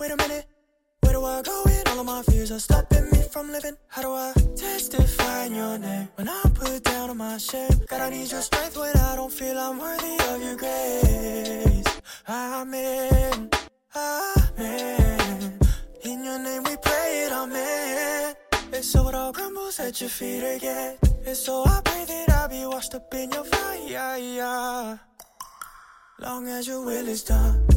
Wait a minute, where do I go when all of my fears are stopping me from living? How do I testify in your name when I'm put down on my shame? God, I need your strength when I don't feel I'm worthy of your grace. Amen, amen. In your name we pray it, amen. And so it all crumbles at your feet again. And so I pray that I'll be washed up in your fire. Long as your will is done.